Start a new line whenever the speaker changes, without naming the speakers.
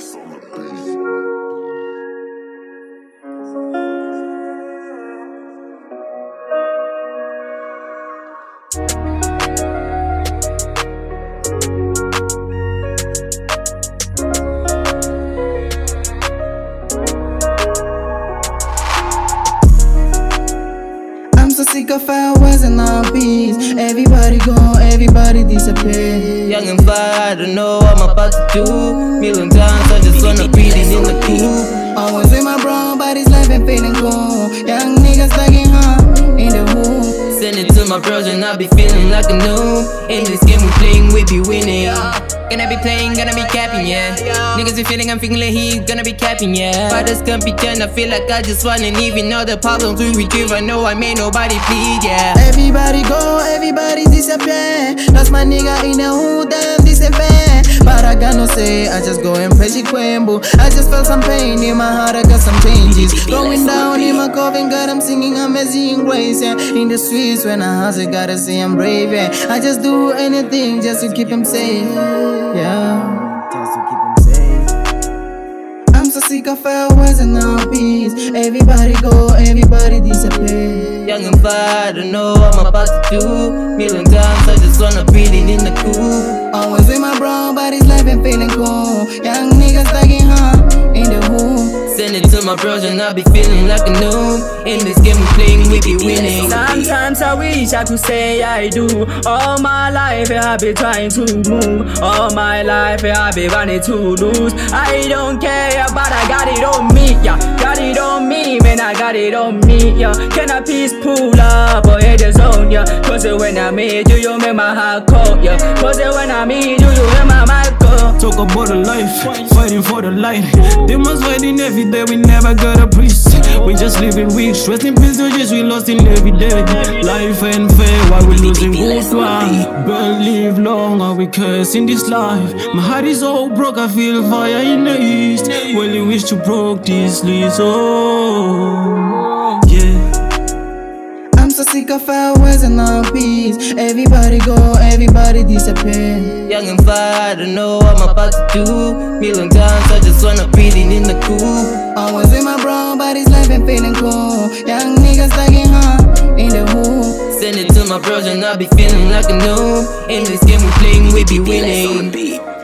I'm so sick of fireworks and all peace. Everybody gone, everybody disappear.
Young and fly, I don't know what I'm about to do. Million times, I just wanna beat it in the coop.
Always with my bro, but his life ain't feeling cool. Young niggas stuck in home, in the hood.
Send it to my bros and I be feeling like a noob. In this game we playing, we be winning. Gonna be playing, gonna be capping, yeah. Niggas be feeling, I'm feeling like he gonna be capping, yeah. Fathers can't pretend, I feel like I just won. And even all the problems we retrieve, I know I made nobody plead, yeah.
Everybody go, everybody disappear. Lost my nigga in the hood, damn disappear. But I got no say, I just go and pray Quembo. I just felt some pain in my heart, I got some changes. Going down in my coffin, God, I'm singing amazing grace, yeah. In the streets when I hustle, gotta say I'm brave, yeah. I just do anything just to keep him safe, yeah. Just to keep him safe. I'm so sick of fireworks and all peace. Everybody go, everybody disappear.
Young and fly, I don't know what I'm about to do. Million times, I just wanna beat it in the coop.
Always with my bro, but his life ain't feeling cool. Young niggas stuck in home, in the hood.
Send it to my bros and I be feeling like a noob. In this game we playing, we be winning.
Sometimes I wish I could say I do. All my life I be trying to move. All my life I be running to lose. I don't care, but I got it on me, yeah. Got it on me, man, I got it on me, yeah. Can I please pull up or hit the zone, yeah? Cause when I meet you, you make my heart cold, yeah. Cause when I meet you, you make my mind cold.
Talk about the life, fighting for the light. They must fighting every day, we never got a priest. We just living weak, stressed in privileges, we lost in every day. Life ain't fair, why we losing good one? But live long, are we cursing this life? My heart is all broke, I feel fire in the east. Well, you wish to broke this lease, oh, yeah.
I'm so sick of fireworks and all peace. Everybody go, everybody disappear.
Young and fly, I don't know what I'm about to do. Million times, I just wanna beat it in the coop.
Always with my bro, but his life ain't feeling cool. Young niggas stuck in home, in the hood.
Send it to my bros and I be feeling like a noob. In this game we playing, we be winning.